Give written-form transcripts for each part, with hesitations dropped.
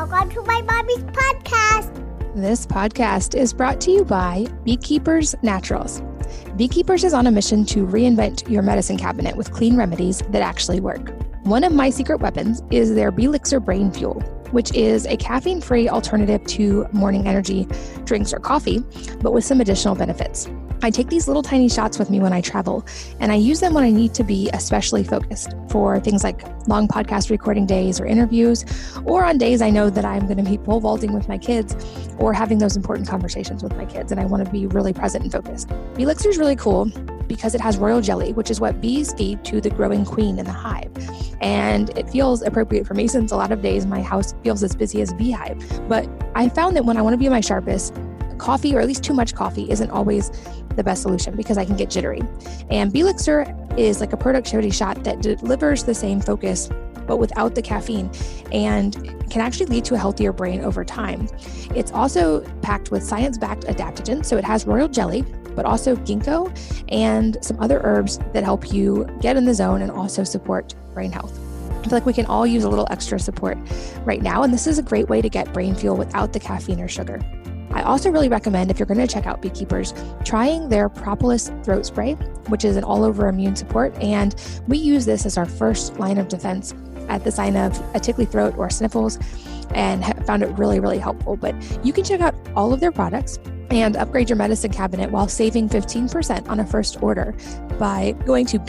Welcome to my mommy's podcast. This podcast is brought to you by Beekeepers Naturals. Beekeepers is on a mission to reinvent your medicine cabinet with clean remedies that actually work. One of my secret weapons is their Belixir Brain Fuel, which is a caffeine-free alternative to morning energy drinks or coffee, but with some additional benefits. I take these little tiny shots with me when I travel, and I use them when I need to be especially focused for things like long podcast recording days or interviews, or on days I know that I'm going to be pole vaulting with my kids or having those important conversations with my kids, and I want to be really present and focused. Belixir is really cool because it has royal jelly, which is what bees feed to the growing queen in the hive. And it feels appropriate for me since a lot of days my house feels as busy as a beehive. But I found that when I want to be my sharpest, coffee, or at least too much coffee, isn't always the best solution because I can get jittery. And Belixir is like a productivity shot that delivers the same focus but without the caffeine and can actually lead to a healthier brain over time. It's also packed with science-backed adaptogens, so it has royal jelly, but also ginkgo and some other herbs that help you get in the zone and also support brain health. I feel like we can all use a little extra support right now, and this is a great way to get brain fuel without the caffeine or sugar. I also really recommend, if you're going to check out Beekeepers, trying their Propolis throat spray, which is an all-over immune support, and we use this as our first line of defense at the sign of a tickly throat or sniffles, and found it really, really helpful. But you can check out all of their products and upgrade your medicine cabinet while saving 15% on a first order by going to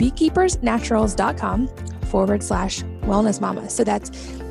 beekeepersnaturals.com/wellnessmama. So that's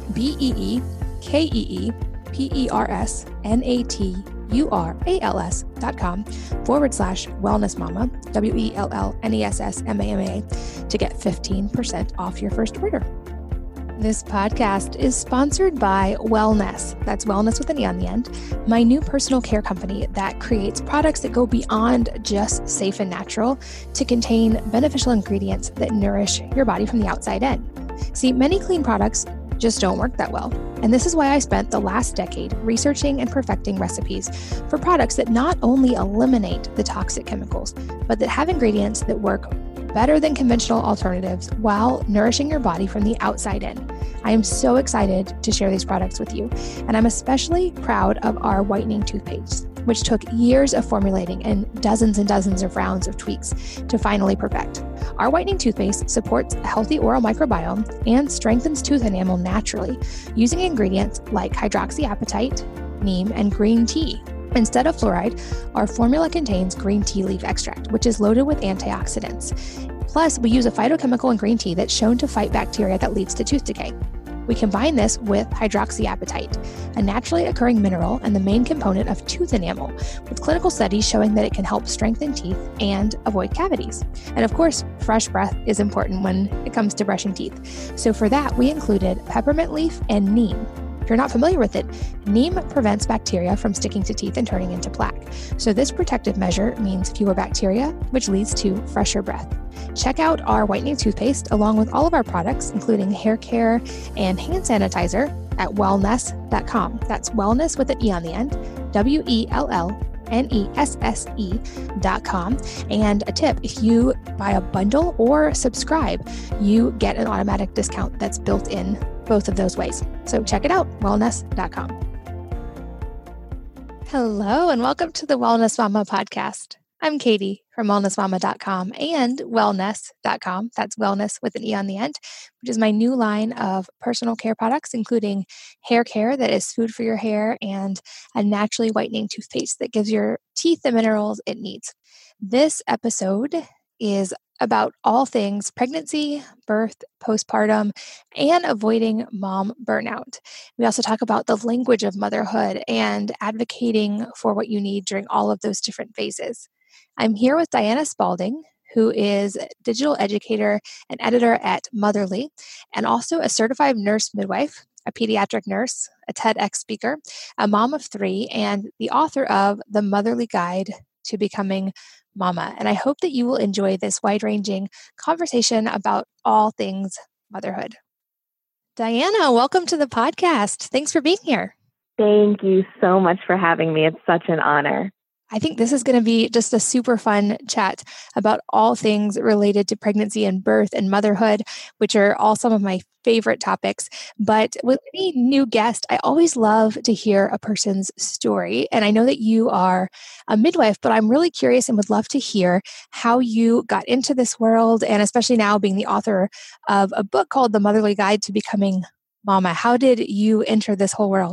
BEEKEEPERSNATURALS.com/wellnessmama, WELLNESSMAMA, to get 15% off your first order. This podcast is sponsored by Wellness. That's wellness with an E on the end, my new personal care company that creates products that go beyond just safe and natural to contain beneficial ingredients that nourish your body from the outside in. See, many clean products just don't work that well. And this is why I spent the last decade researching and perfecting recipes for products that not only eliminate the toxic chemicals, but that have ingredients that work better than conventional alternatives while nourishing your body from the outside in. I am so excited to share these products with you, and I'm especially proud of our whitening toothpaste, which took years of formulating and dozens of rounds of tweaks to finally perfect. Our whitening toothpaste supports a healthy oral microbiome and strengthens tooth enamel naturally using ingredients like hydroxyapatite, neem, and green tea. Instead of fluoride, our formula contains green tea leaf extract, which is loaded with antioxidants. Plus, we use a phytochemical in green tea that's shown to fight bacteria that leads to tooth decay. We combine this with hydroxyapatite, a naturally occurring mineral and the main component of tooth enamel, with clinical studies showing that it can help strengthen teeth and avoid cavities. And of course, fresh breath is important when it comes to brushing teeth. So for that, we included peppermint leaf and neem. If you're not familiar with it, neem prevents bacteria from sticking to teeth and turning into plaque. So this protective measure means fewer bacteria, which leads to fresher breath. Check out our whitening toothpaste along with all of our products, including hair care and hand sanitizer, at wellness.com. That's wellness with an E on the end, WELLNESSE.com. And a tip, if you buy a bundle or subscribe, you get an automatic discount that's built in both of those ways. So check it out, wellness.com. Hello, and welcome to the Wellness Mama podcast. I'm Katie from wellnessmama.com and wellness.com. That's wellness with an E on the end, which is my new line of personal care products, including hair care that is food for your hair and a naturally whitening toothpaste that gives your teeth the minerals it needs. This episode is about all things pregnancy, birth, postpartum, and avoiding mom burnout. We also talk about the language of motherhood and advocating for what you need during all of those different phases. I'm here with Diana Spalding, who is a digital educator and editor at Motherly, and also a certified nurse midwife, a pediatric nurse, a TEDx speaker, a mom of 3, and the author of The Motherly Guide to Becoming Mama. And I hope that you will enjoy this wide-ranging conversation about all things motherhood. Diana, welcome to the podcast. Thanks for being here. Thank you so much for having me. It's such an honor. I think this is going to be just a super fun chat about all things related to pregnancy and birth and motherhood, which are all some of my favorite topics. But with any new guest, I always love to hear a person's story. And I know that you are a midwife, but I'm really curious and would love to hear how you got into this world. And especially now being the author of a book called The Motherly Guide to Becoming Mama. How did you enter this whole world?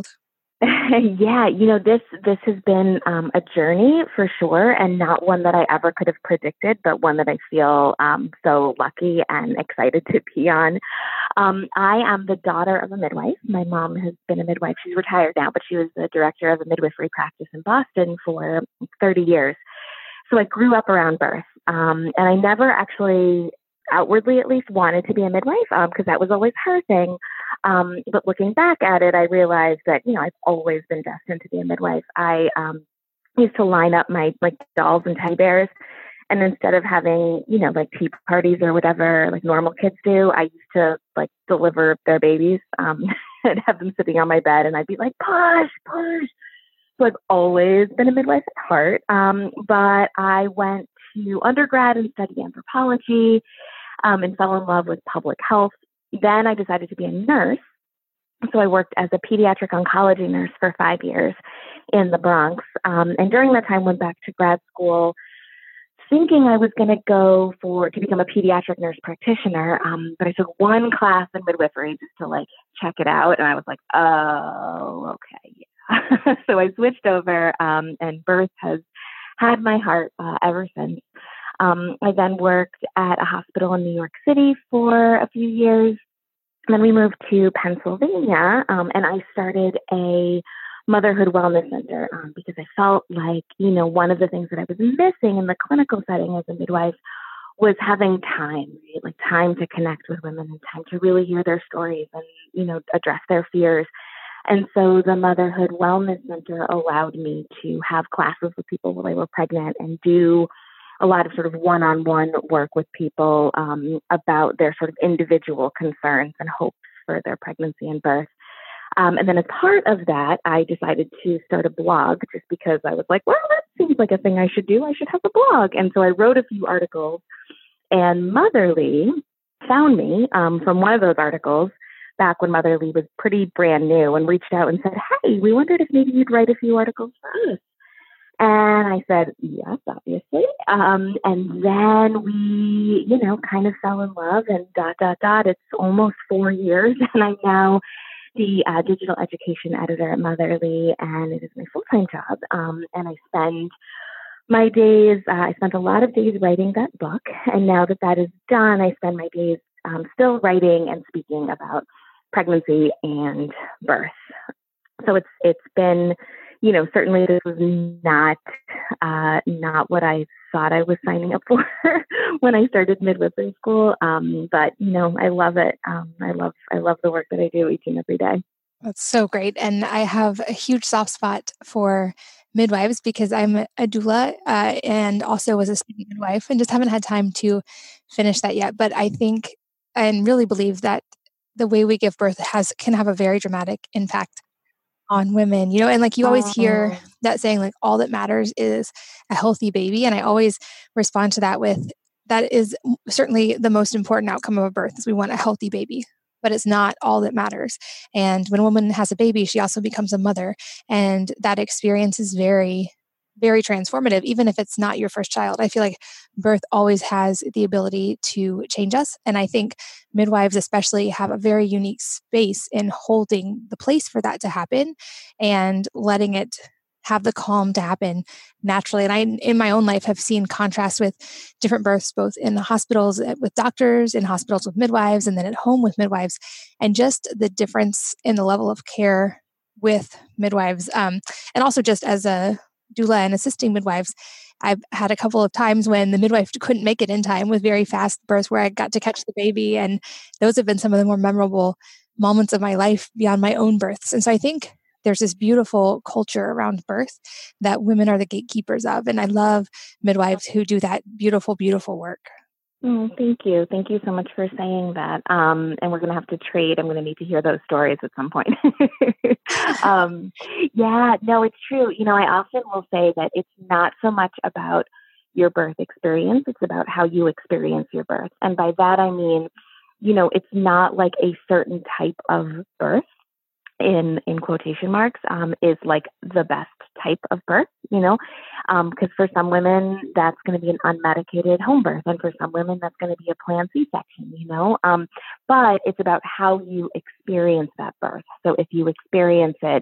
Yeah, this has been a journey for sure, and not one that I ever could have predicted, but one that I feel so lucky and excited to be on. I am the daughter of a midwife. My mom has been a midwife. She's retired now, but she was the director of a midwifery practice in Boston for 30 years. So I grew up around birth, and I never actually outwardly at least wanted to be a midwife because that was always her thing. But looking back at it, I realized that, I've always been destined to be a midwife. I used to line up my dolls and teddy bears. And instead of having, tea parties or whatever, like normal kids do, I used to deliver their babies and have them sitting on my bed. And I'd be like, push, push. So I've always been a midwife at heart. But I went to undergrad and studied anthropology and fell in love with public health. Then I decided to be a nurse. So I worked as a pediatric oncology nurse for 5 years in the Bronx. And during that time, went back to grad school thinking I was going to go to become a pediatric nurse practitioner. But I took one class in midwifery just to check it out. And I was like, oh, okay. Yeah. So I switched over and birth has had my heart ever since. I then worked at a hospital in New York City for a few years. And then we moved to Pennsylvania, and I started a motherhood wellness center because I felt like, one of the things that I was missing in the clinical setting as a midwife was having time, right? Like time to connect with women and time to really hear their stories and, address their fears. And so the Motherhood Wellness Center allowed me to have classes with people while they were pregnant and do a lot of sort of one-on-one work with people about their sort of individual concerns and hopes for their pregnancy and birth. And then as part of that, I decided to start a blog just because I was like, well, that seems like a thing I should do. I should have a blog. And so I wrote a few articles, and Motherly found me from one of those articles back when Motherly was pretty brand new and reached out and said, hey, we wondered if maybe you'd write a few articles for us. And I said, yes, obviously. And then we, kind of fell in love and ... It's almost 4 years. And I'm now the digital education editor at Motherly, and it is my full-time job. And I spend my days, I spent a lot of days writing that book. And now that is done, I spend my days still writing and speaking about pregnancy and birth. So it's been, certainly this was not what I thought I was signing up for when I started midwifery school. But I love it. I love the work that I do each and every day. That's so great. And I have a huge soft spot for midwives because I'm a doula and also was a student midwife and just haven't had time to finish that yet. But I think and really believe that the way we give birth can have a very dramatic impact on women, and you always hear that saying, all that matters is a healthy baby. And I always respond to that with, that is certainly the most important outcome of a birth is we want a healthy baby, but it's not all that matters. And when a woman has a baby, she also becomes a mother. And that experience is very, very transformative, even if it's not your first child. I feel like birth always has the ability to change us. And I think midwives especially have a very unique space in holding the place for that to happen and letting it have the calm to happen naturally. And I, in my own life, have seen contrast with different births, both in the hospitals with doctors, in hospitals with midwives, and then at home with midwives, and just the difference in the level of care with midwives. And also just as a doula and assisting midwives, I've had a couple of times when the midwife couldn't make it in time with very fast births where I got to catch the baby. And those have been some of the more memorable moments of my life beyond my own births. And so I think there's this beautiful culture around birth that women are the gatekeepers of. And I love midwives who do that beautiful, beautiful work. Thank you. Thank you so much for saying that. And we're going to have to trade. I'm going to need to hear those stories at some point. um, yeah, no, it's true. I often will say that it's not so much about your birth experience. It's about how you experience your birth. And by that, I mean, it's not like a certain type of birth in quotation marks, is like the best type of birth, because for some women that's going to be an unmedicated home birth, and for some women that's going to be a planned C-section, but it's about how you experience that birth. So if you experience it,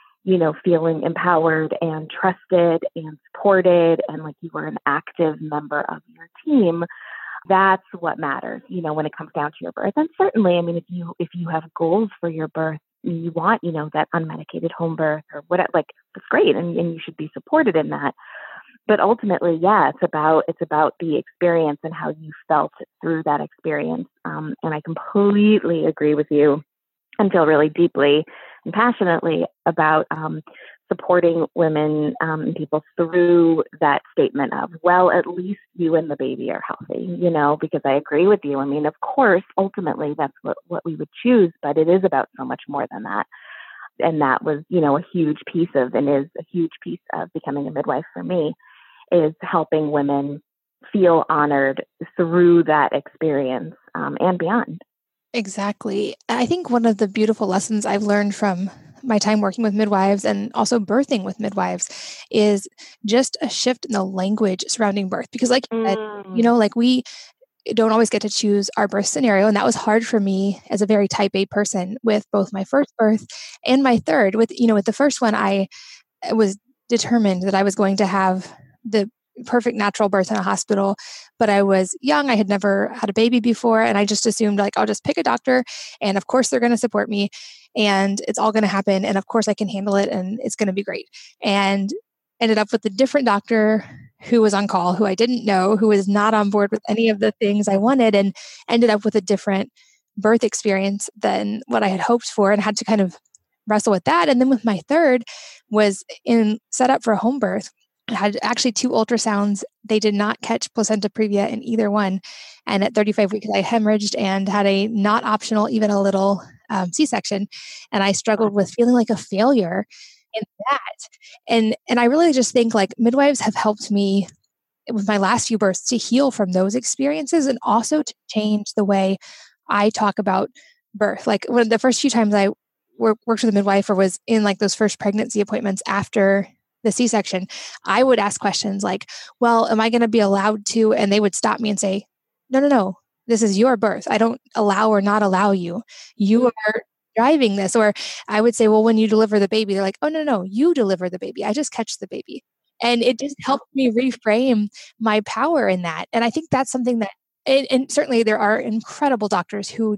feeling empowered and trusted and supported, and like you were an active member of your team, that's what matters, when it comes down to your birth. And certainly, I mean, if you have goals for your birth, you want, that unmedicated home birth or whatever, like that's great. And you should be supported in that. But ultimately, yeah, it's about the experience and how you felt through that experience. And I completely agree with you and feel really deeply and passionately about supporting women and people through that statement of, well, at least you and the baby are healthy, because I agree with you. I mean, of course, ultimately that's what we would choose, but it is about so much more than that. And that was, a huge piece of, and is a huge piece of becoming a midwife for me, is helping women feel honored through that experience and beyond. Exactly. I think one of the beautiful lessons I've learned from my time working with midwives and also birthing with midwives is just a shift in the language surrounding birth. Because like you said, like we don't always get to choose our birth scenario. And that was hard for me as a very type A person with both my first birth and my third. With the first one, I was determined that I was going to have the perfect natural birth in a hospital, but I was young. I had never had a baby before. And I just assumed like, I'll just pick a doctor and of course they're going to support me and it's all going to happen. And of course I can handle it and it's going to be great. And ended up with a different doctor who was on call, who I didn't know, who was not on board with any of the things I wanted, and ended up with a different birth experience than what I had hoped for and had to kind of wrestle with that. And then with my third was set up for a home birth. I had actually 2 ultrasounds. They did not catch placenta previa in either one. And at 35 weeks, I hemorrhaged and had a not optional, even a little C-section. And I struggled with feeling like a failure in that. And I really just think like midwives have helped me with my last few births to heal from those experiences and also to change the way I talk about birth. Like one of the first few times I worked with a midwife or was in like those first pregnancy appointments after the C-section, I would ask questions like, well, am I going to be allowed to? And they would stop me and say, no, this is your birth. I don't allow or not allow you. You are driving this. Or I would say, well, when you deliver the baby, they're like, oh, no, you deliver the baby. I just catch the baby. And it just helped me reframe my power in that. And I think that's something that, and certainly there are incredible doctors who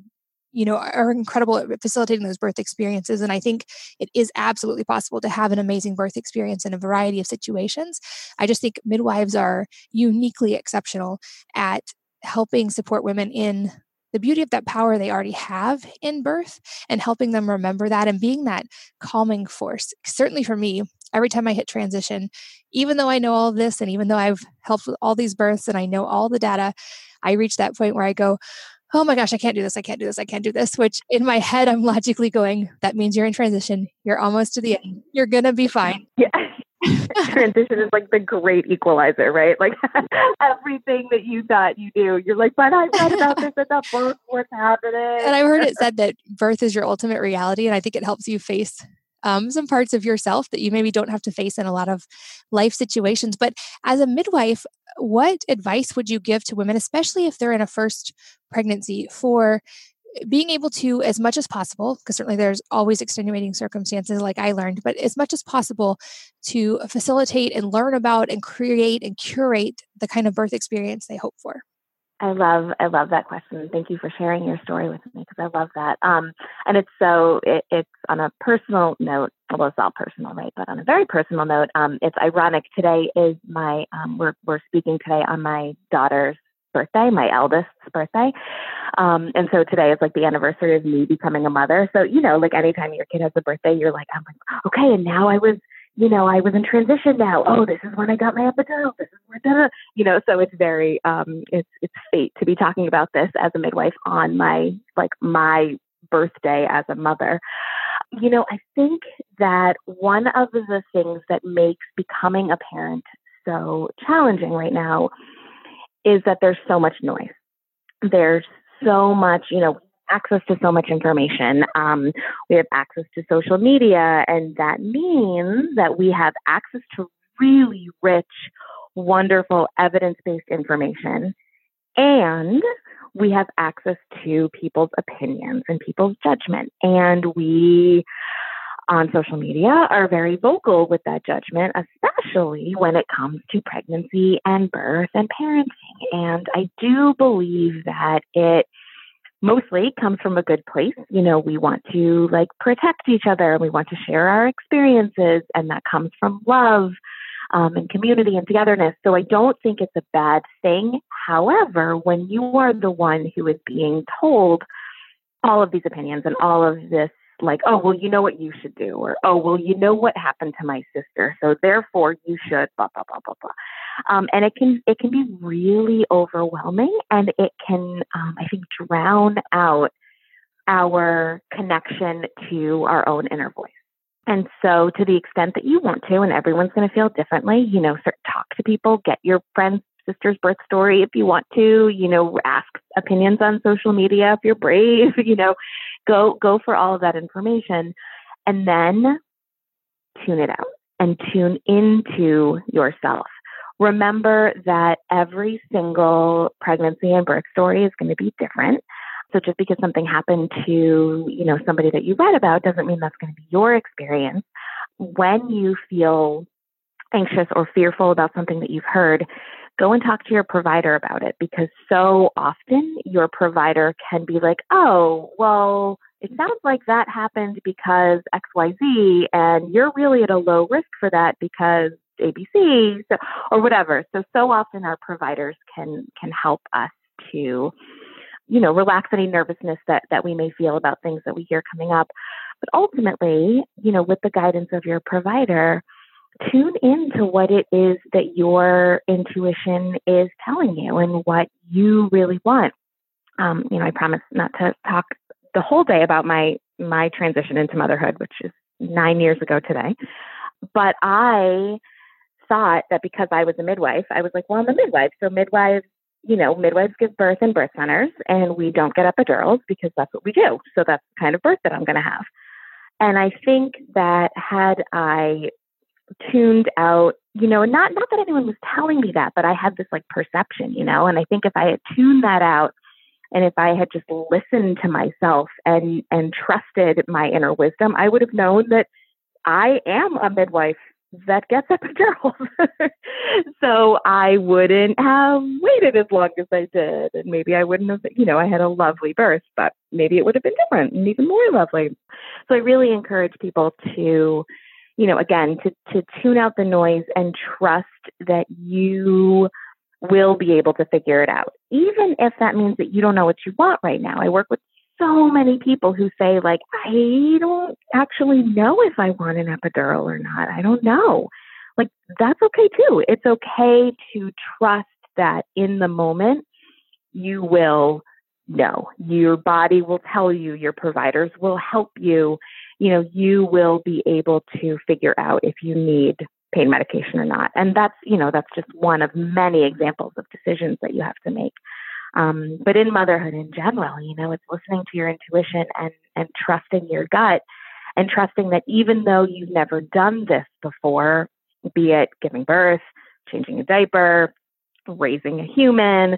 are incredible at facilitating those birth experiences. And I think it is absolutely possible to have an amazing birth experience in a variety of situations. I just think midwives are uniquely exceptional at helping support women in the beauty of that power they already have in birth and helping them remember that and being that calming force. Certainly for me, every time I hit transition, even though I know all of this and even though I've helped with all these births and I know all the data, I reach that point where I go, oh my gosh, I can't do this. I can't do this. I can't do this, which in my head, I'm logically going, that means you're in transition. You're almost to the end. You're going to be fine. Yeah. Transition is like the great equalizer, right? Like everything that you thought you do, you're like, but I read about this at the book. What's happening? And I've heard it said that birth is your ultimate reality. And I think it helps you face some parts of yourself that you maybe don't have to face in a lot of life situations. But as a midwife, what advice would you give to women, especially if they're in a first pregnancy, for being able to, as much as possible, because certainly there's always extenuating circumstances like I learned, but as much as possible to facilitate and learn about and create and curate the kind of birth experience they hope for? I love that question. Thank you for sharing your story with me because I love that. And it's on a personal note, although it's all personal, right? But on a very personal note, it's ironic. Today is we're speaking today on my daughter's birthday, my eldest's birthday. And so today is like the anniversary of me becoming a mother. So, like anytime your kid has a birthday, you're like, I'm like, okay. And now I was I was in transition now. Oh, this is when I got my epidural. This is when, so it's very, it's fate to be talking about this as a midwife on my birthday as a mother. I think that one of the things that makes becoming a parent so challenging right now is that there's so much noise. There's so much, access to so much information. We have access to social media, and that means that we have access to really rich, wonderful, evidence-based information. And we have access to people's opinions and people's judgment. And we, on social media, are very vocal with that judgment, especially when it comes to pregnancy and birth and parenting. And I do believe that it mostly comes from a good place. We want to protect each other, and we want to share our experiences, and that comes from love and community and togetherness. So I don't think it's a bad thing. However, when you are the one who is being told all of these opinions and all of this, oh, well, you know what you should do, or, oh, well, you know what happened to my sister, so therefore you should, blah, blah, blah, blah, blah. And it can be really overwhelming, and it can, I think, drown out our connection to our own inner voice. And so to the extent that you want to, and everyone's going to feel differently, talk to people, get your friend's sister's birth story if you want to, ask opinions on social media if you're brave, go for all of that information, and then tune it out and tune into yourself. Remember that every single pregnancy and birth story is going to be different. So just because something happened to, somebody that you read about doesn't mean that's going to be your experience. When you feel anxious or fearful about something that you've heard, go and talk to your provider about it, because so often your provider can be like, oh, well, it sounds like that happened because XYZ, and you're really at a low risk for that because ABC, or whatever. So often our providers can help us to, relax any nervousness that we may feel about things that we hear coming up. But ultimately, with the guidance of your provider, tune into what it is that your intuition is telling you and what you really want. I promise not to talk the whole day about my transition into motherhood, which is 9 years ago today. But I thought that because I was a midwife, I was like, well, I'm a midwife. So midwives give birth in birth centers, and we don't get epidurals because that's what we do. So that's the kind of birth that I'm going to have. And I think that had I tuned out, not that anyone was telling me that, but I had this perception, and I think if I had tuned that out, and if I had just listened to myself and trusted my inner wisdom, I would have known that I am a midwife that gets epidurals. So I wouldn't have waited as long as I did. And maybe I wouldn't have, I had a lovely birth, but maybe it would have been different and even more lovely. So I really encourage people to, again, to tune out the noise and trust that you will be able to figure it out, even if that means that you don't know what you want right now. I work with so many people who say, I don't actually know if I want an epidural or not. I don't know. That's okay too. It's okay to trust that in the moment you will know. Your body will tell you, your providers will help you. You will be able to figure out if you need pain medication or not. And that's just one of many examples of decisions that you have to make. But in motherhood in general, it's listening to your intuition and trusting your gut, and trusting that even though you've never done this before, be it giving birth, changing a diaper, raising a human,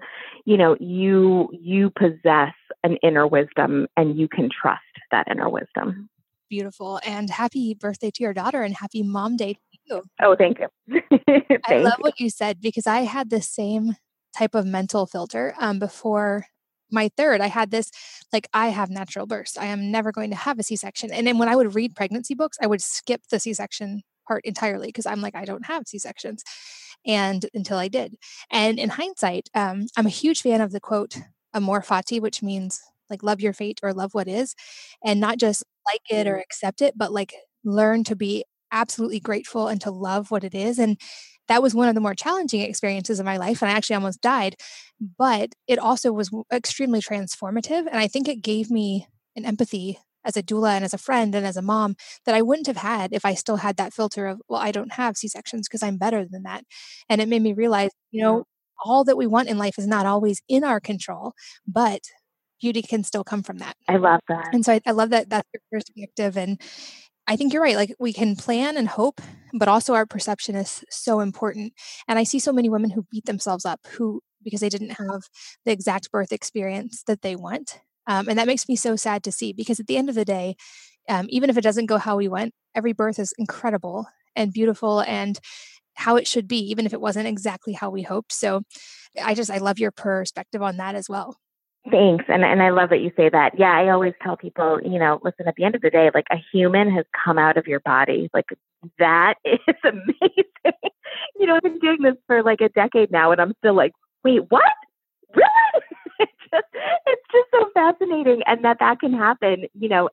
you possess an inner wisdom, and you can trust that inner wisdom. Beautiful. And happy birthday to your daughter, and happy mom day to you. Oh, thank you. I love what you said, because I had the same type of mental filter before my third. I had this, I have natural births. I am never going to have a C-section. And then when I would read pregnancy books, I would skip the C-section part entirely, because I'm like, I don't have C-sections. And until I did. And in hindsight, I'm a huge fan of the quote, amor fati, which means love your fate or love what is, and not just like it or accept it, but learn to be absolutely grateful and to love what it is. And that was one of the more challenging experiences of my life. And I actually almost died, but it also was extremely transformative. And I think it gave me an empathy as a doula and as a friend and as a mom that I wouldn't have had if I still had that filter of, well, I don't have C-sections because I'm better than that. And it made me realize, all that we want in life is not always in our control, but beauty can still come from that. I love that. And so I love that that's your perspective. And I think you're right. Like, we can plan and hope, but also our perception is so important. And I see so many women who beat themselves up because they didn't have the exact birth experience that they want. And that makes me so sad to see, because at the end of the day, even if it doesn't go how we want, every birth is incredible and beautiful and how it should be, even if it wasn't exactly how we hoped. So I love your perspective on that as well. Thanks. And I love that you say that. Yeah, I always tell people, listen, at the end of the day, like, a human has come out of your body. Like, that is amazing. I've been doing this for like a decade now, and I'm still like, wait, what? Really? It's just so fascinating. And that can happen,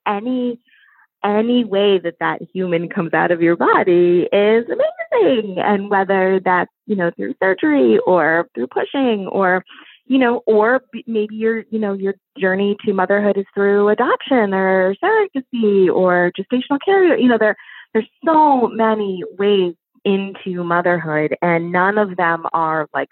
any way that human comes out of your body is amazing. And whether that's, through surgery or through pushing or maybe your journey to motherhood is through adoption or surrogacy or gestational care. There's so many ways into motherhood, and none of them are like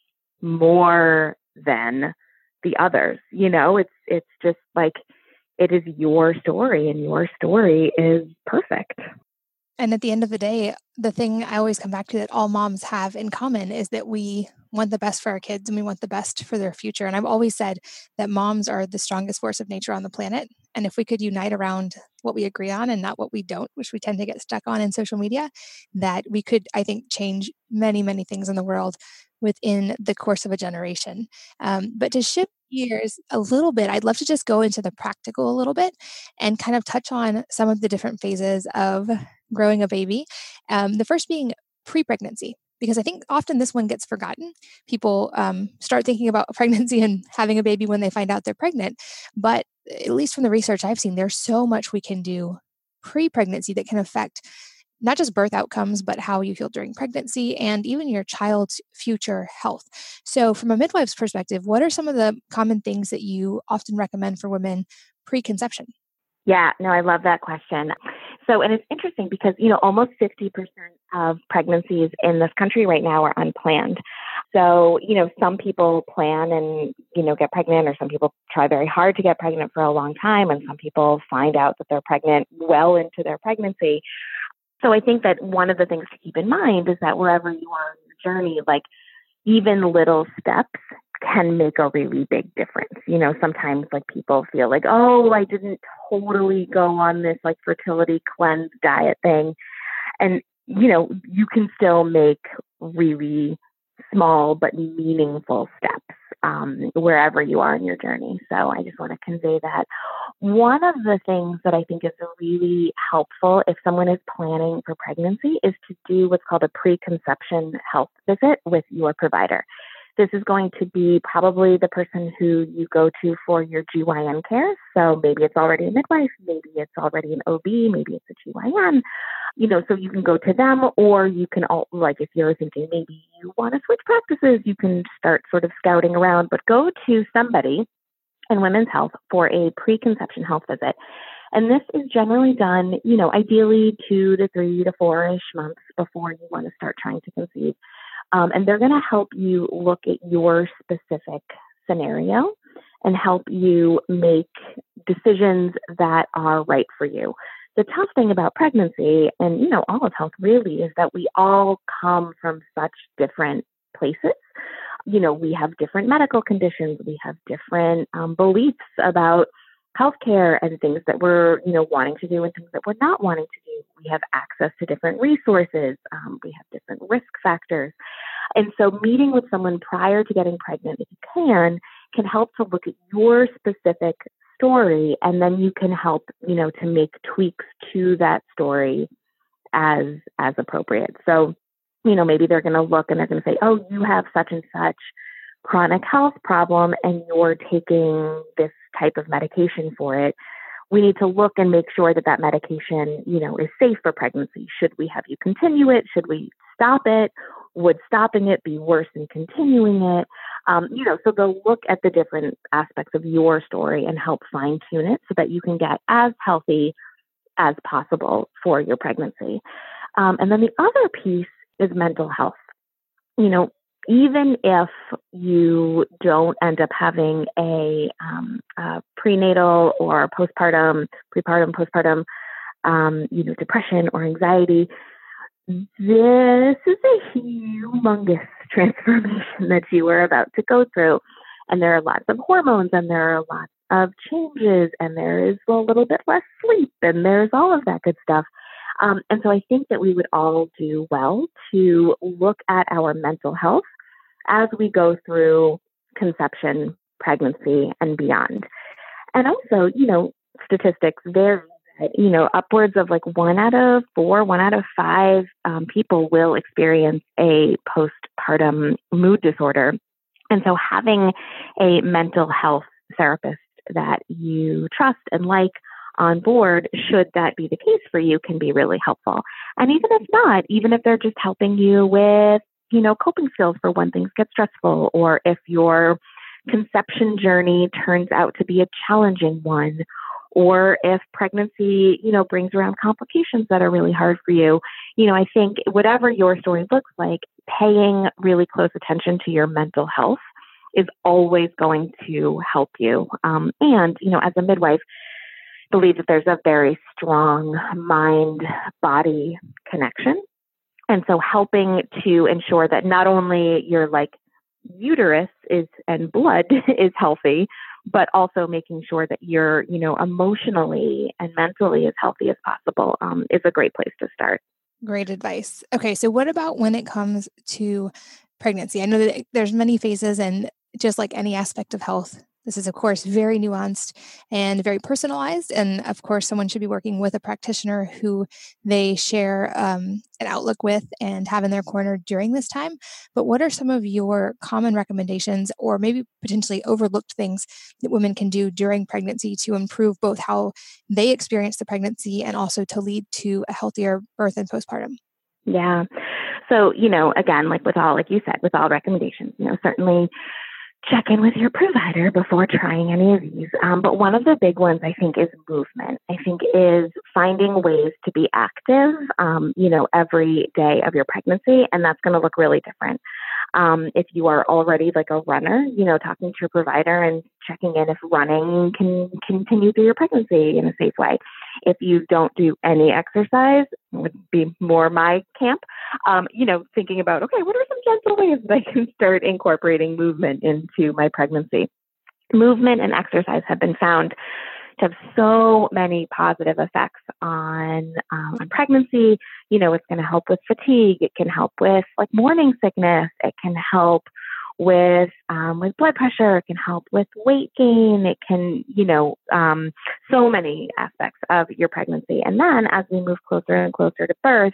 more than the others. It's just like, it is your story, and your story is perfect. And at the end of the day, the thing I always come back to that all moms have in common is that we want the best for our kids and we want the best for their future. And I've always said that moms are the strongest force of nature on the planet. And if we could unite around what we agree on and not what we don't, which we tend to get stuck on in social media, that we could, I think, change many, many things in the world within the course of a generation. But to shift gears a little bit, I'd love to just go into the practical a little bit and kind of touch on some of the different phases of growing a baby. The first being pre-pregnancy, because I think often this one gets forgotten. People start thinking about pregnancy and having a baby when they find out they're pregnant. But at least from the research I've seen, there's so much we can do pre-pregnancy that can affect not just birth outcomes, but how you feel during pregnancy and even your child's future health. So from a midwife's perspective, what are some of the common things that you often recommend for women pre-conception? Yeah, no, I love that question. So, and it's interesting because, almost 50% of pregnancies in this country right now are unplanned. So, some people plan and, get pregnant, or some people try very hard to get pregnant for a long time. And some people find out that they're pregnant well into their pregnancy. So I think that one of the things to keep in mind is that wherever you are in your journey, like, even little steps can make a really big difference. Sometimes like people feel like, oh, I didn't totally go on this like fertility cleanse diet thing. And, you can still make really small but meaningful steps wherever you are in your journey. So I just want to convey that. One of the things that I think is really helpful if someone is planning for pregnancy is to do what's called a preconception health visit with your provider. This is going to be probably the person who you go to for your GYN care. So maybe it's already a midwife, maybe it's already an OB, maybe it's a GYN, so you can go to them, or you can, if you're thinking maybe you want to switch practices, you can start sort of scouting around, but go to somebody in women's health for a preconception health visit. And this is generally done, ideally 2 to 3 to 4-ish months before you want to start trying to conceive. And they're going to help you look at your specific scenario and help you make decisions that are right for you. The tough thing about pregnancy and, all of health really is that we all come from such different places. We have different medical conditions. We have different beliefs about healthcare and things that we're, wanting to do and things that we're not wanting to do. We have access to different resources. We have different risk factors. And so meeting with someone prior to getting pregnant, if you can help to look at your specific story. And then you can help, to make tweaks to that story as appropriate. So, maybe they're going to look and they're going to say, oh, you have such and such chronic health problem and you're taking this type of medication for it. we need to look and make sure that that medication, is safe for pregnancy. Should we have you continue it? Should we stop it? Would stopping it be worse than continuing it? So they'll look at the different aspects of your story and help fine tune it so that you can get as healthy as possible for your pregnancy. And then the other piece is mental health. Even if you don't end up having a prenatal or prepartum, postpartum, depression or anxiety, this is a humongous transformation that you are about to go through. And there are lots of hormones and there are lots of changes and there is a little bit less sleep and there's all of that good stuff. And so I think that we would all do well to look at our mental health as we go through conception, pregnancy, and beyond. And also, statistics vary. Upwards of like 1 out of 4, 1 out of 5 people will experience a postpartum mood disorder. And so having a mental health therapist that you trust and like on board, should that be the case for you, can be really helpful. And even if not, even if they're just helping you with, coping skills for when things get stressful, or if your conception journey turns out to be a challenging one, or if pregnancy, brings around complications that are really hard for you. I think whatever your story looks like, paying really close attention to your mental health is always going to help you. And, as a midwife, believe that there's a very strong mind-body connection. And so helping to ensure that not only your uterus and blood is healthy, but also making sure that you're, emotionally and mentally as healthy as possible is a great place to start. Great advice. Okay, so what about when it comes to pregnancy? I know that there's many phases, and just like any aspect of health, this is, of course, very nuanced and very personalized. And of course, someone should be working with a practitioner who they share an outlook with and have in their corner during this time. But what are some of your common recommendations, or maybe potentially overlooked things that women can do during pregnancy to improve both how they experience the pregnancy and also to lead to a healthier birth and postpartum? Yeah. So, again, with all recommendations, certainly check in with your provider before trying any of these. But one of the big ones, I think, is movement. I think is finding ways to be active, every day of your pregnancy. And that's going to look really different. If you are already a runner, talking to your provider and checking in if running can continue through your pregnancy in a safe way. If you don't do any exercise, would be more my camp, thinking about, okay, what are some gentle ways that I can start incorporating movement into my pregnancy? Movement and exercise have been found to have so many positive effects on pregnancy. It's going to help with fatigue. It can help with morning sickness. It can help with blood pressure. It can help with weight gain. It can, so many aspects of your pregnancy. And then as we move closer and closer to birth,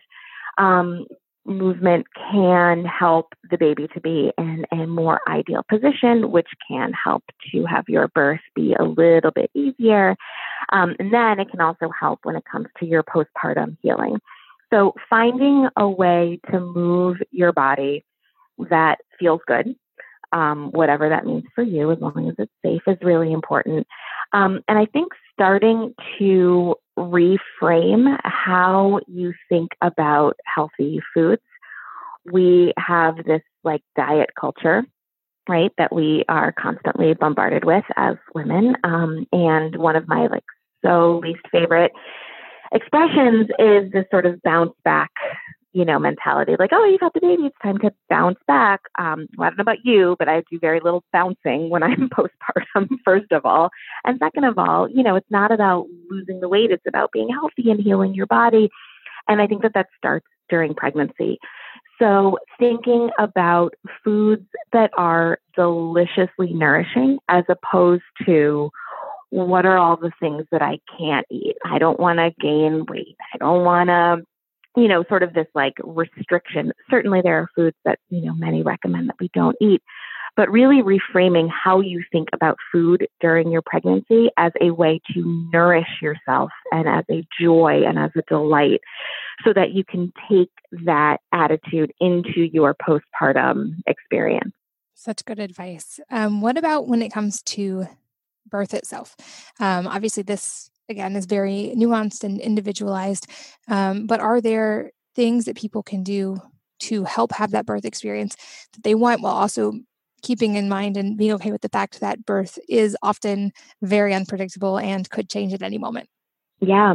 movement can help the baby to be in a more ideal position, which can help to have your birth be a little bit easier. And then it can also help when it comes to your postpartum healing. So finding a way to move your body that feels good, whatever that means for you, as long as it's safe, is really important. And I think starting to reframe how you think about healthy foods. We have this diet culture, right, that we are constantly bombarded with as women. And one of my so least favorite expressions is this sort of bounce back, mentality. Oh, you've had the baby, it's time to bounce back. I don't know about you, but I do very little bouncing when I'm postpartum, first of all. And second of all, it's not about losing the weight. It's about being healthy and healing your body. And I think that starts during pregnancy. So thinking about foods that are deliciously nourishing as opposed to what are all the things that I can't eat. I don't want to gain weight. I don't want to, sort of this restriction. Certainly there are foods that, many recommend that we don't eat. but really reframing how you think about food during your pregnancy as a way to nourish yourself and as a joy and as a delight, so that you can take that attitude into your postpartum experience. Such good advice. What about when it comes to birth itself? Obviously, this, again, is very nuanced and individualized, but are there things that people can do to help have that birth experience that they want, while also keeping in mind and being okay with the fact that birth is often very unpredictable and could change at any moment? Yeah,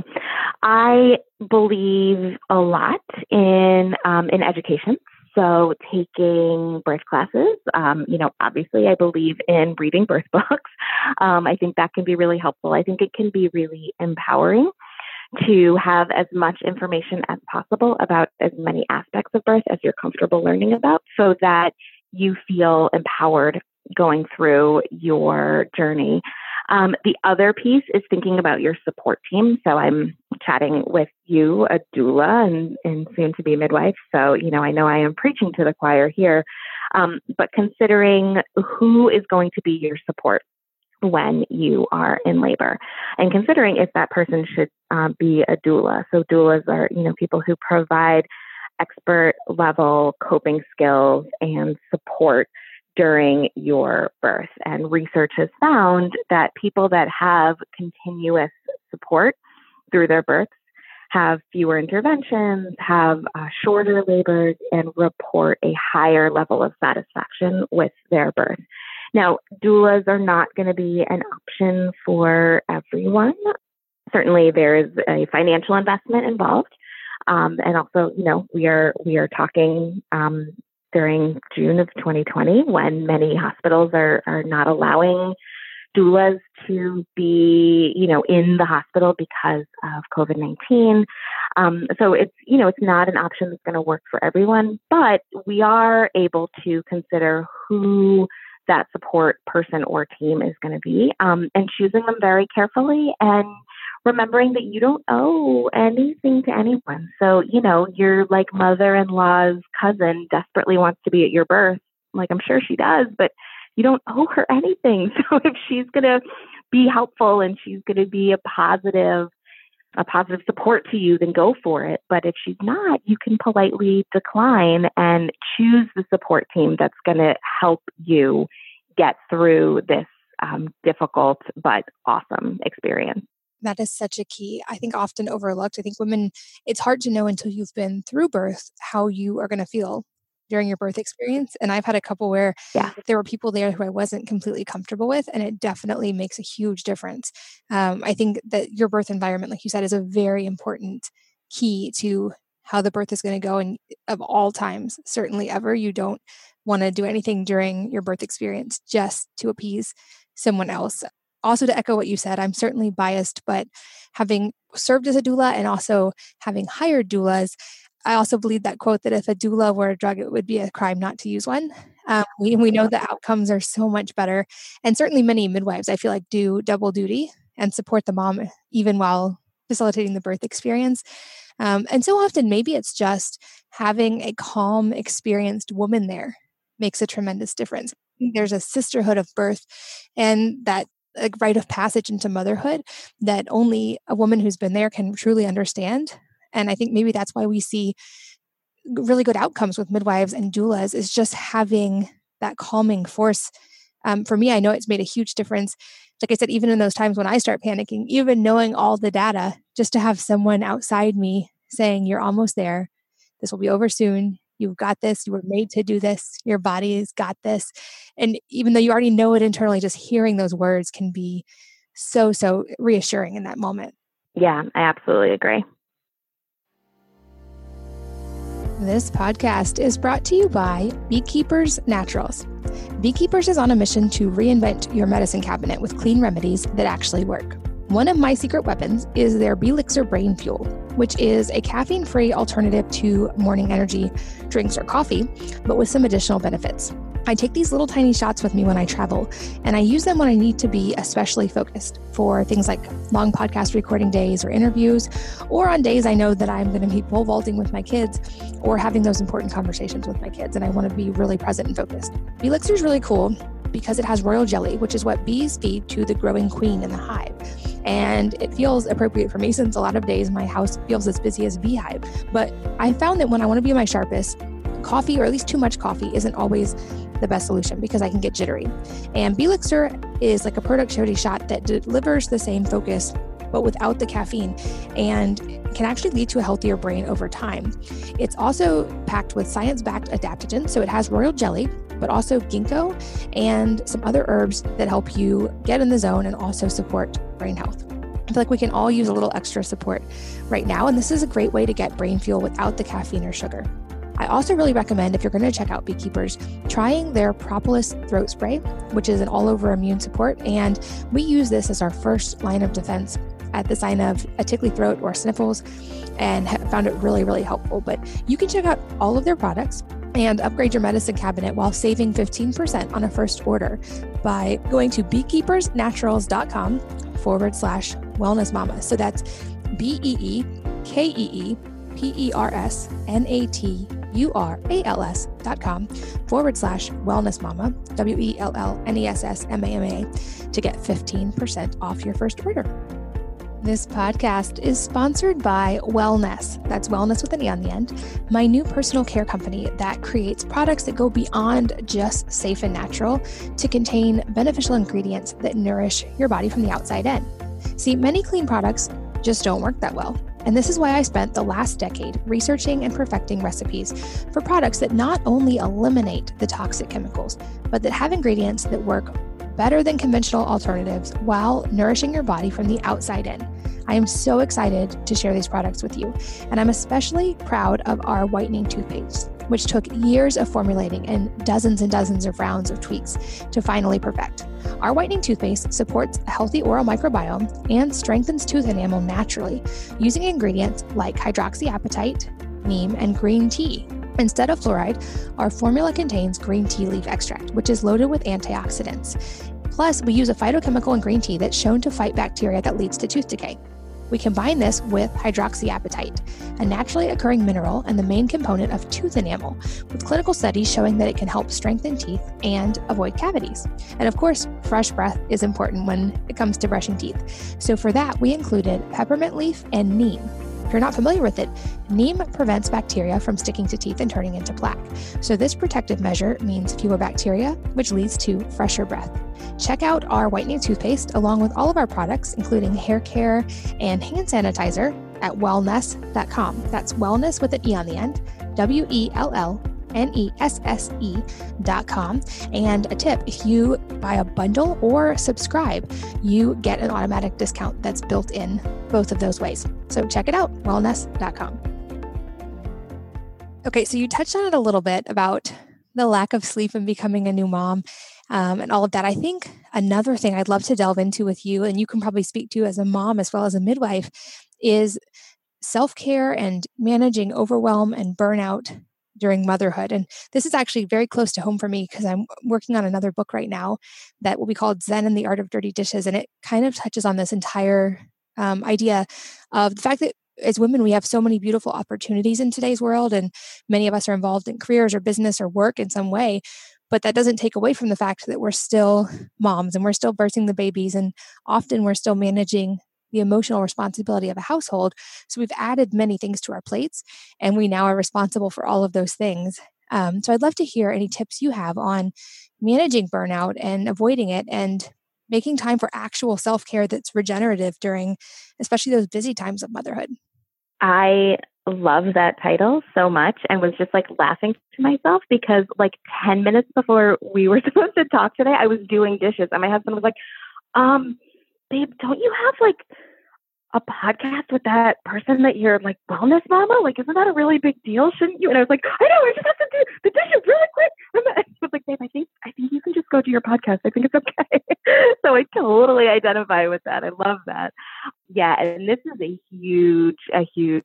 I believe a lot in education. So taking birth classes, obviously I believe in reading birth books. I think that can be really helpful. I think it can be really empowering to have as much information as possible about as many aspects of birth as you're comfortable learning about, so that you feel empowered going through your journey. The other piece is thinking about your support team. So I'm chatting with you, a doula and soon to be midwife. So, I know I am preaching to the choir here, but considering who is going to be your support when you are in labor, and considering if that person should be a doula. So doulas are, people who provide expert level coping skills and support during your birth. And research has found that people that have continuous support through their births have fewer interventions, have shorter labors, and report a higher level of satisfaction with their birth. Now, doulas are not going to be an option for everyone. Certainly, there is a financial investment involved. And also, we are talking during June of 2020, when many hospitals are not allowing doulas to be, in the hospital because of COVID-19. So it's not an option that's going to work for everyone, but we are able to consider who that support person or team is going to be, and choosing them very carefully, and remembering that you don't owe anything to anyone. So, your mother-in-law's cousin desperately wants to be at your birth. I'm sure she does, but you don't owe her anything. So if she's going to be helpful and she's going to be a positive support to you, then go for it. But if she's not, you can politely decline and choose the support team that's going to help you get through this difficult but awesome experience. That is such a key. I think often overlooked. I think women, it's hard to know until you've been through birth how you are going to feel during your birth experience. And I've had a couple where there were people there who I wasn't completely comfortable with, and it definitely makes a huge difference. I think that your birth environment, like you said, is a very important key to how the birth is going to go. And of all times, certainly ever, you don't want to do anything during your birth experience just to appease someone else. Also, to echo what you said, I'm certainly biased, but having served as a doula and also having hired doulas, I also believe that quote that if a doula were a drug, it would be a crime not to use one. We know the outcomes are so much better. And certainly many midwives, I feel like, do double duty and support the mom even while facilitating the birth experience. And so often, maybe it's just having a calm, experienced woman there makes a tremendous difference. There's a sisterhood of birth, and that a rite of passage into motherhood that only a woman who's been there can truly understand. And I think maybe that's why we see really good outcomes with midwives and doulas, is just having that calming force. For me, I know it's made a huge difference. Like I said, even in those times when I start panicking, even knowing all the data, just to have someone outside me saying, you're almost there. This will be over soon. You've got this. You were made to do this. Your body's got this. And even though you already know it internally, just hearing those words can be so, so reassuring in that moment. Yeah, I absolutely agree. This podcast is brought to you by Beekeepers Naturals. Beekeepers is on a mission to reinvent your medicine cabinet with clean remedies that actually work. One of my secret weapons is their Belixir Brain Fuel, which is a caffeine-free alternative to morning energy drinks or coffee, but with some additional benefits. I take these little tiny shots with me when I travel, and I use them when I need to be especially focused for things like long podcast recording days or interviews, or on days I know that I'm going to be pole vaulting with my kids or having those important conversations with my kids, and I want to be really present and focused. Belixir is really cool because it has royal jelly, which is what bees feed to the growing queen in the hive. And it feels appropriate for me since a lot of days my house feels as busy as a beehive. But I found that when I want to be my sharpest, coffee, or at least too much coffee, isn't always the best solution because I can get jittery. And Belixir is like a productivity shot that delivers the same focus but without the caffeine, and can actually lead to a healthier brain over time. It's also packed with science-backed adaptogens, so it has royal jelly, but also ginkgo and some other herbs that help you get in the zone and also support brain health. I feel like we can all use a little extra support right now, and this is a great way to get brain fuel without the caffeine or sugar. I also really recommend, if you're going to check out Beekeepers, trying their Propolis throat spray, which is an all-over immune support, and we use this as our first line of defense at the sign of a tickly throat or sniffles, and found it really, really helpful. But you can check out all of their products and upgrade your medicine cabinet while saving 15% on a first order by going to beekeepersnaturals.com/wellness mama. So that's beekeepersnaturals.com/wellness mama, WELLNESSMAMA, to get 15% off your first order. This podcast is sponsored by Wellness. That's wellness with an E on the end. My new personal care company that creates products that go beyond just safe and natural to contain beneficial ingredients that nourish your body from the outside in. See, many clean products just don't work that well. And this is why I spent the last decade researching and perfecting recipes for products that not only eliminate the toxic chemicals, but that have ingredients that work better than conventional alternatives while nourishing your body from the outside in. I am so excited to share these products with you, and I'm especially proud of our whitening toothpaste, which took years of formulating and dozens of rounds of tweaks to finally perfect. Our whitening toothpaste supports a healthy oral microbiome and strengthens tooth enamel naturally using ingredients like hydroxyapatite, neem, and green tea. Instead of fluoride, our formula contains green tea leaf extract, which is loaded with antioxidants. Plus, we use a phytochemical in green tea that's shown to fight bacteria that leads to tooth decay. We combine this with hydroxyapatite, a naturally occurring mineral and the main component of tooth enamel, with clinical studies showing that it can help strengthen teeth and avoid cavities. And of course, fresh breath is important when it comes to brushing teeth. So for that, we included peppermint leaf and neem. If you're not familiar with it, neem prevents bacteria from sticking to teeth and turning into plaque. So this protective measure means fewer bacteria, which leads to fresher breath. Check out our whitening toothpaste along with all of our products, including hair care and hand sanitizer, at wellness.com. That's wellness with an E on the end, WELLNESSE.com. And a tip, if you buy a bundle or subscribe, you get an automatic discount that's built in both of those ways. So check it out, wellness.com. Okay, so you touched on it a little bit about the lack of sleep and becoming a new mom and all of that. I think another thing I'd love to delve into with you, and you can probably speak to as a mom as well as a midwife, is self-care and managing overwhelm and burnout during motherhood. And this is actually very close to home for me because I'm working on another book right now that will be called Zen and the Art of Dirty Dishes. And it kind of touches on this entire idea of the fact that as women, we have so many beautiful opportunities in today's world, and many of us are involved in careers or business or work in some way. But that doesn't take away from the fact that we're still moms and we're still birthing the babies, and often we're still managing the emotional responsibility of a household. So we've added many things to our plates, and we now are responsible for all of those things. So I'd love to hear any tips you have on managing burnout and avoiding it, and making time for actual self-care that's regenerative during especially those busy times of motherhood. I love that title so much, and was just like laughing to myself because like 10 minutes before we were supposed to talk today, I was doing dishes and my husband was like, babe, don't you have like a podcast with that person that you're like wellness mama? Like, isn't that a really big deal? Shouldn't you? And I was like, I know, I just have to do the dishes really quick. And I was like, babe, I think you can just go to your podcast. I think it's okay. So I totally identify with that. I love that. Yeah. And this is a huge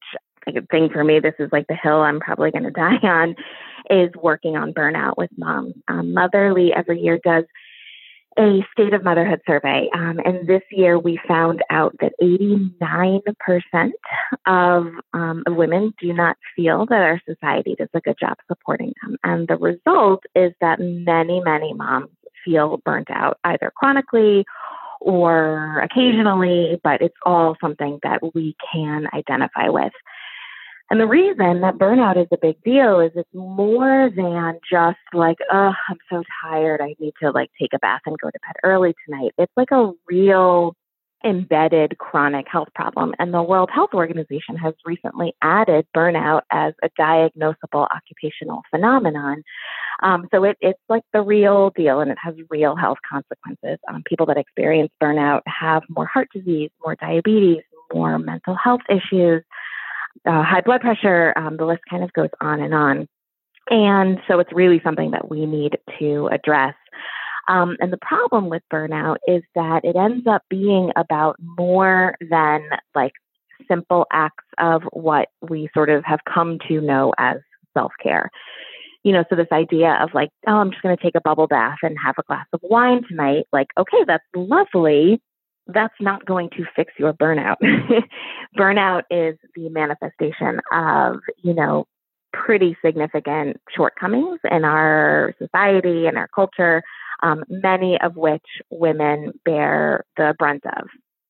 thing for me, this is like the hill I'm probably going to die on, is working on burnout with moms. Motherly every year does a state of motherhood survey. And this year we found out that 89% of women do not feel that our society does a good job supporting them. And the result is that many, many moms feel burnt out, either chronically or occasionally, but it's all something that we can identify with. And the reason that burnout is a big deal is it's more than just like, oh, I'm so tired, I need to like take a bath and go to bed early tonight. It's like a real embedded chronic health problem. And the World Health Organization has recently added burnout as a diagnosable occupational phenomenon. So it's like the real deal, and it has real health consequences. People that experience burnout have more heart disease, more diabetes, more mental health issues, high blood pressure, the list kind of goes on. And so it's really something that we need to address. And the problem with burnout is that it ends up being about more than like simple acts of what we sort of have come to know as self-care. So this idea of like, oh, I'm just going to take a bubble bath and have a glass of wine tonight. Like, okay, that's lovely. That's not going to fix your burnout. Burnout is the manifestation of, pretty significant shortcomings in our society and our culture, many of which women bear the brunt of.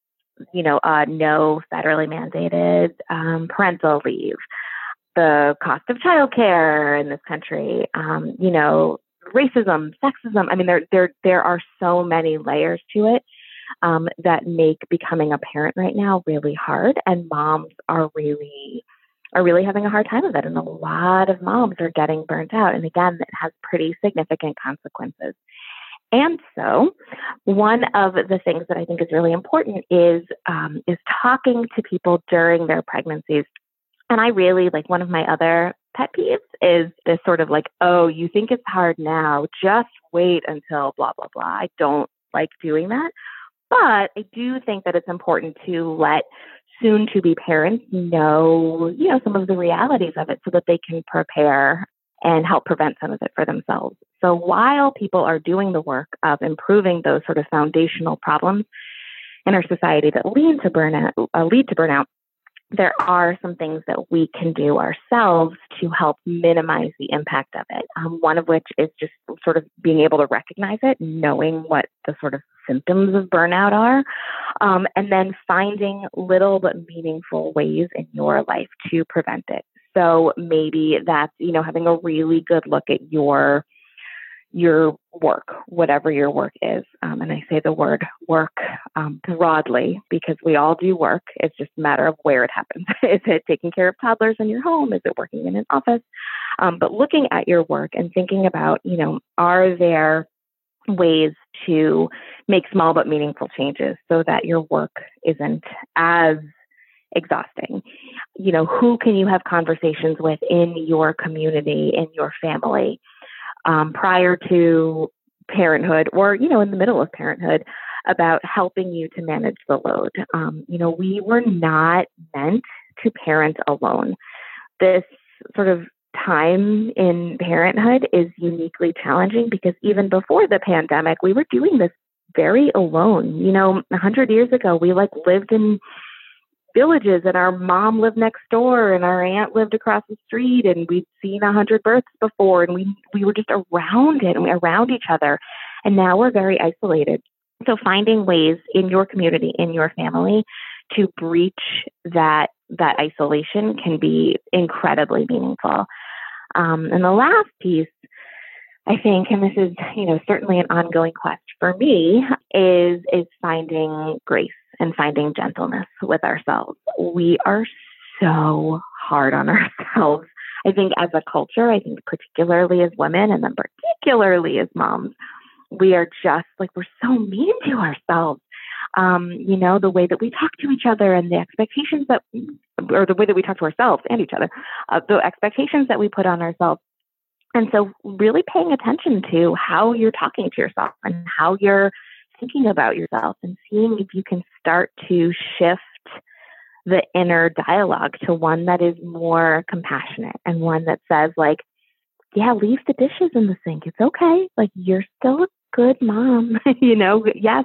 No federally mandated parental leave, the cost of childcare in this country, racism, sexism. I mean, there are so many layers to it that make becoming a parent right now really hard, and moms are really having a hard time with it. And a lot of moms are getting burnt out. And again, it has pretty significant consequences. And so one of the things that I think is really important is talking to people during their pregnancies. And I really like, one of my other pet peeves is this sort of like, oh, you think it's hard now, just wait until blah, blah, blah. I don't like doing that. But I do think that it's important to let soon-to-be parents know, some of the realities of it so that they can prepare and help prevent some of it for themselves. So while people are doing the work of improving those sort of foundational problems in our society that lead to burnout, there are some things that we can do ourselves to help minimize the impact of it. One of which is just sort of being able to recognize it, knowing what the sort of symptoms of burnout are, and then finding little but meaningful ways in your life to prevent it. So maybe that's, having a really good look at your work, whatever your work is. And I say the word work broadly because we all do work. It's just a matter of where it happens. Is it taking care of toddlers in your home? Is it working in an office? But looking at your work and thinking about, are there ways to make small but meaningful changes so that your work isn't as exhausting? Who can you have conversations with in your community, in your family, prior to parenthood or, in the middle of parenthood about helping you to manage the load? We were not meant to parent alone. This sort of time in parenthood is uniquely challenging because even before the pandemic, we were doing this very alone. 100 years ago, we lived in villages and our mom lived next door and our aunt lived across the street and we'd seen 100 births before and we were just around it and around each other. And now we're very isolated. So finding ways in your community, in your family to breach that isolation can be incredibly meaningful. And the last piece, I think, and this is, certainly an ongoing quest for me, is finding grace and finding gentleness with ourselves. We are so hard on ourselves. I think as a culture, I think particularly as women and then particularly as moms, we are just we're so mean to ourselves. The way that we talk to each other and the expectations or the way that we talk to ourselves and each other, the expectations that we put on ourselves. And so really paying attention to how you're talking to yourself and how you're thinking about yourself and seeing if you can start to shift the inner dialogue to one that is more compassionate and one that says like, yeah, leave the dishes in the sink. It's okay. Like, you're still a good mom, yes,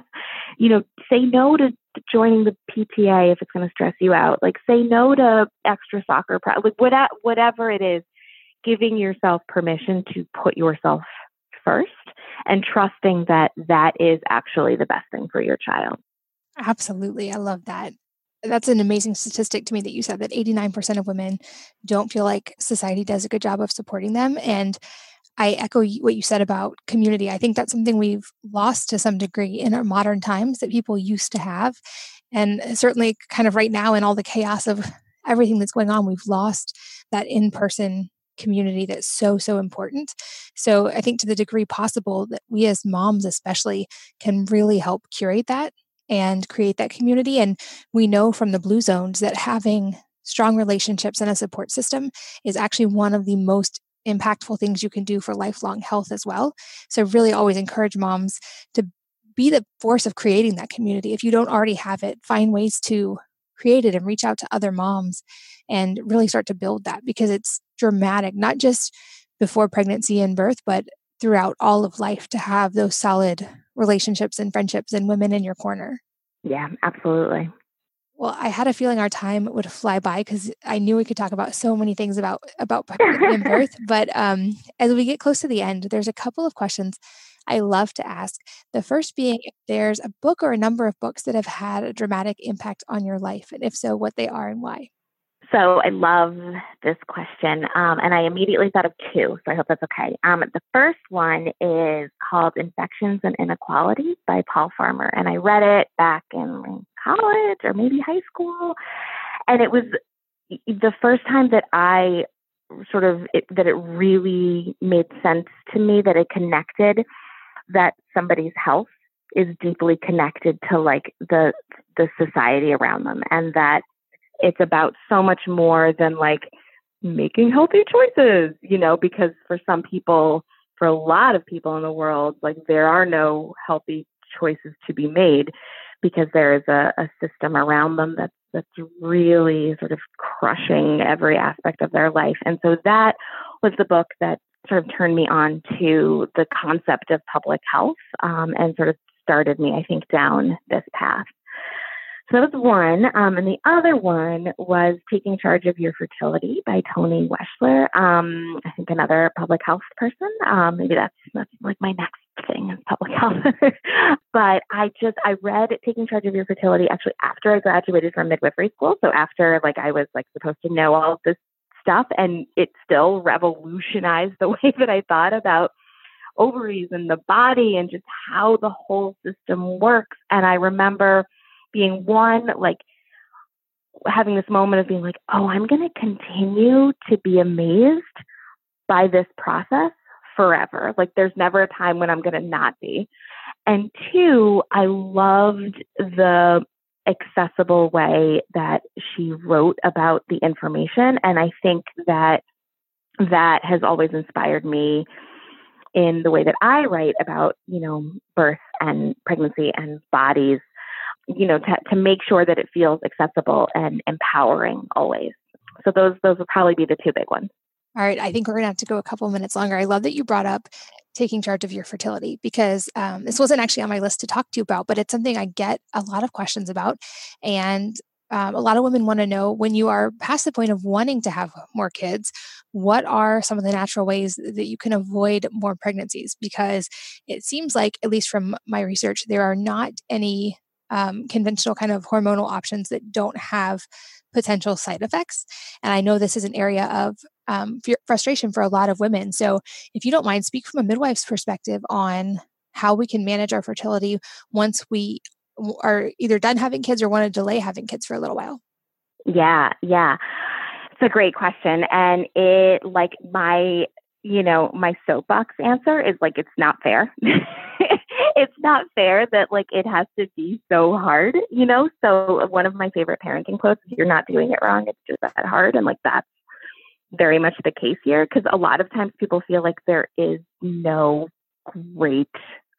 say no to joining the PTA if it's going to stress you out. Like, say no to extra soccer, like whatever it is, giving yourself permission to put yourself first and trusting that that is actually the best thing for your child. Absolutely. I love that. That's an amazing statistic to me that you said that 89% of women don't feel like society does a good job of supporting them. And I echo what you said about community. I think that's something we've lost to some degree in our modern times that people used to have. And certainly kind of right now in all the chaos of everything that's going on, we've lost that in-person community that's so, so important. So I think to the degree possible that we as moms especially can really help curate that and create that community. And we know from the Blue Zones that having strong relationships and a support system is actually one of the most impactful things you can do for lifelong health as well. So really always encourage moms to be the force of creating that community. If you don't already have it, find ways to create it and reach out to other moms and really start to build that, because it's dramatic, not just before pregnancy and birth, but throughout all of life, to have those solid relationships and friendships and women in your corner. Yeah, absolutely. Well, I had a feeling our time would fly by because I knew we could talk about so many things about pregnancy and birth. But as we get close to the end, there's a couple of questions I love to ask. The first being if there's a book or a number of books that have had a dramatic impact on your life, and if so, what they are and why. So I love this question, and I immediately thought of two, so I hope that's okay. The first one is called Infections and Inequality by Paul Farmer, and I read it back in college or maybe high school, and it was the first time that that it really made sense to me, that it connected that somebody's health is deeply connected to like the society around them, and that it's about so much more than like making healthy choices, because for some people, for a lot of people in the world, like there are no healthy choices to be made because there is a system around them that's really sort of crushing every aspect of their life. And so that was the book that sort of turned me on to the concept of public health, and sort of started me, I think, down this path. So that was one. And the other one was Taking Charge of Your Fertility by Toni Weschler. I think another public health person. Maybe that's like my next thing is public health. But I read Taking Charge of Your Fertility actually after I graduated from midwifery school. So after I was supposed to know all of this stuff, and it still revolutionized the way that I thought about ovaries and the body and just how the whole system works. And I remember being having this moment of being like, oh, I'm going to continue to be amazed by this process forever. Like there's never a time when I'm going to not be. And two, I loved the accessible way that she wrote about the information. And I think that has always inspired me in the way that I write about, birth and pregnancy and bodies, to make sure that it feels accessible and empowering always. So those will probably be the two big ones. All right. I think we're going to have to go a couple minutes longer. I love that you brought up Taking Charge of Your Fertility, because this wasn't actually on my list to talk to you about, but it's something I get a lot of questions about. And a lot of women want to know, when you are past the point of wanting to have more kids, what are some of the natural ways that you can avoid more pregnancies? Because it seems like, at least from my research, there are not any conventional kind of hormonal options that don't have potential side effects. And I know this is an area of frustration for a lot of women. So if you don't mind, speak from a midwife's perspective on how we can manage our fertility once we are either done having kids or want to delay having kids for a little while. Yeah. It's a great question. And it, my soapbox answer is it's not fair. It's not fair that it has to be so hard, So one of my favorite parenting quotes is, "You're not doing it wrong. It's just that hard." And that's very much the case here, because a lot of times people feel like there is no great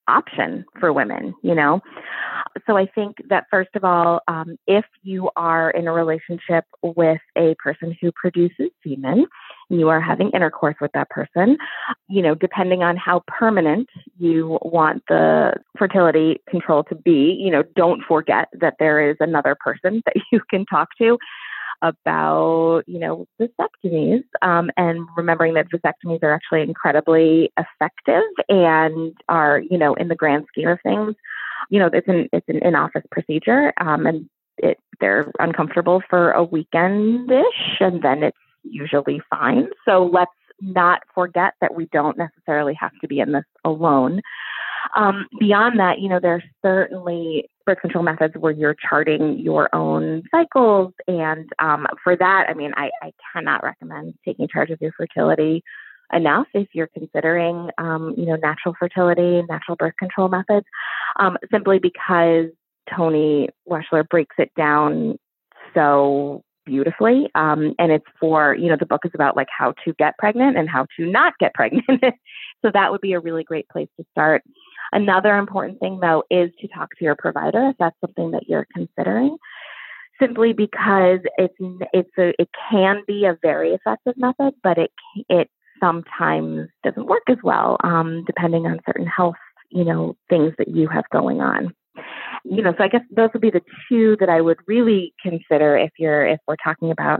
option for women, you know? So I think that first of all, if you are in a relationship with a person who produces semen, and you are having intercourse with that person, you know, depending on how permanent you want the fertility control to be, you know, don't forget that there is another person that you can talk to about, you know, vasectomies, and remembering that vasectomies are actually incredibly effective and are, you know, in the grand scheme of things, you know, it's an in-office procedure, and they're uncomfortable for a weekend-ish, and then it's usually fine. So let's not forget that we don't necessarily have to be in this alone. Beyond that, you know, there's certainly birth control methods where you're charting your own cycles. And for that, I mean, I cannot recommend taking charge of your fertility enough if you're considering, you know, natural fertility, natural birth control methods, simply because Toni Weschler breaks it down so beautifully. And it's for, you know, the book is about like how to get pregnant and how to not get pregnant. So that would be a really great place to start. Another important thing, though, is to talk to your provider if that's something that you're considering, simply because it can be a very effective method, but it sometimes doesn't work as well, depending on certain health, you know, things that you have going on. You know, so I guess those would be the two that I would really consider if we're talking about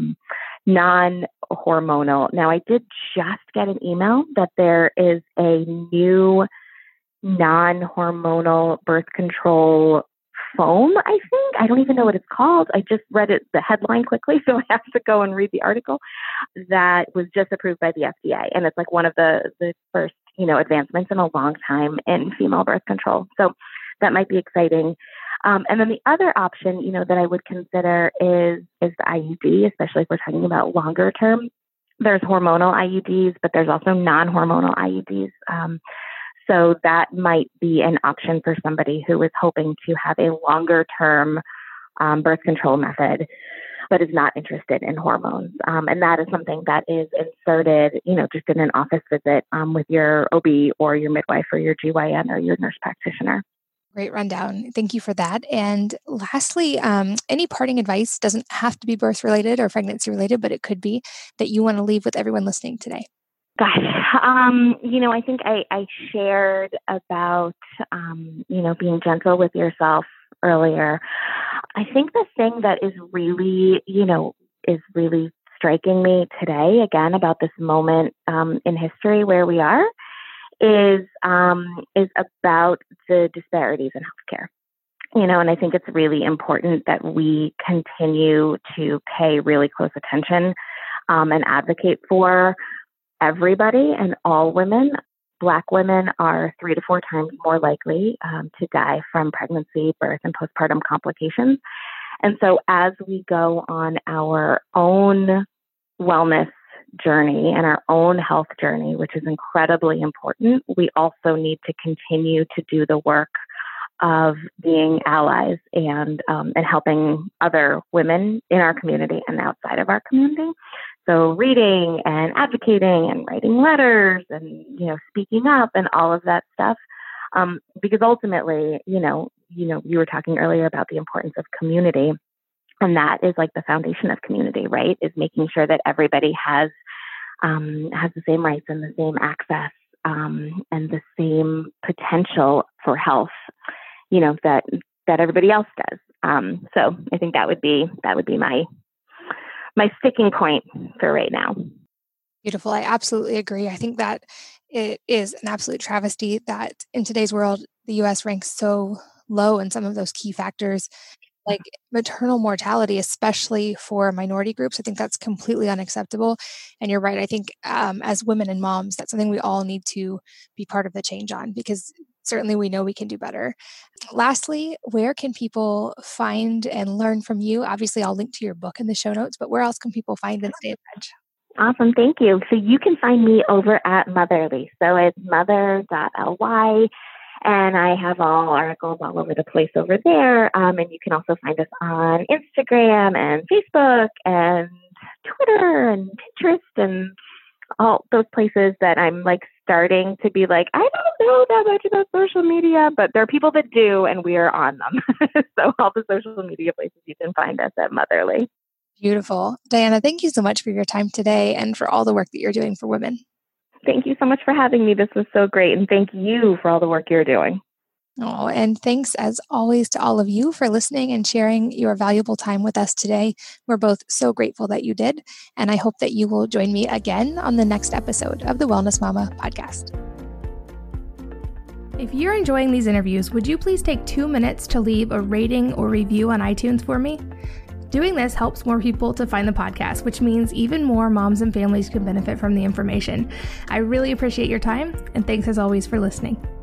non-hormonal. Now, I did just get an email that there is a new non-hormonal birth control foam, I think. I don't even know what it's called. I just read the headline quickly, so I have to go and read the article, that was just approved by the FDA. And it's like one of the first, you know, advancements in a long time in female birth control. So that might be exciting. And then the other option, you know, that I would consider is the IUD, especially if we're talking about longer term. There's hormonal IUDs, but there's also non-hormonal IUDs. So that might be an option for somebody who is hoping to have a longer term birth control method, but is not interested in hormones. And that is something that is inserted, you know, just in an office visit with your OB or your midwife or your GYN or your nurse practitioner. Great rundown. Thank you for that. And lastly, any parting advice, doesn't have to be birth related or pregnancy related, but it could be, that you want to leave with everyone listening today? Gosh, you know, I think I shared about, you know, being gentle with yourself earlier. I think the thing that is really, you know, is really striking me today, again, about this moment in history where we are, is about the disparities in healthcare. You know, and I think it's really important that we continue to pay really close attention and advocate for everybody and all women. Black women are 3 to 4 times more likely to die from pregnancy, birth, and postpartum complications. And so as we go on our own wellness journey and our own health journey, which is incredibly important, we also need to continue to do the work of being allies and helping other women in our community and outside of our community. So reading and advocating and writing letters and, you know, speaking up and all of that stuff. Because ultimately, you know, you were talking earlier about the importance of community, and that is like the foundation of community, right? Is making sure that everybody has the same rights and the same access and the same potential for health, you know, that everybody else does. So I think that would be my sticking point for right now. Beautiful. I absolutely agree. I think that it is an absolute travesty that in today's world, the U.S. ranks so low in some of those key factors, like maternal mortality, especially for minority groups. I think that's completely unacceptable. And you're right. I think as women and moms, that's something we all need to be part of the change on, because certainly we know we can do better. Lastly, where can people find and learn from you? Obviously, I'll link to your book in the show notes, but where else can people find and stay in touch? Awesome. Thank you. So you can find me over at Motherly. So it's mother.ly. And I have all articles all over the place over there. And you can also find us on Instagram and Facebook and Twitter and Pinterest and all those places that I'm like starting to be like, I don't know that much about social media, but there are people that do, and we are on them. So all the social media places you can find us at Motherly. Beautiful. Diana, thank you so much for your time today and for all the work that you're doing for women. Thank you so much for having me. This was so great. And thank you for all the work you're doing. Oh, and thanks as always to all of you for listening and sharing your valuable time with us today. We're both so grateful that you did. And I hope that you will join me again on the next episode of the Wellness Mama podcast. If you're enjoying these interviews, would you please take 2 minutes to leave a rating or review on iTunes for me? Doing this helps more people to find the podcast, which means even more moms and families can benefit from the information. I really appreciate your time, and thanks as always for listening.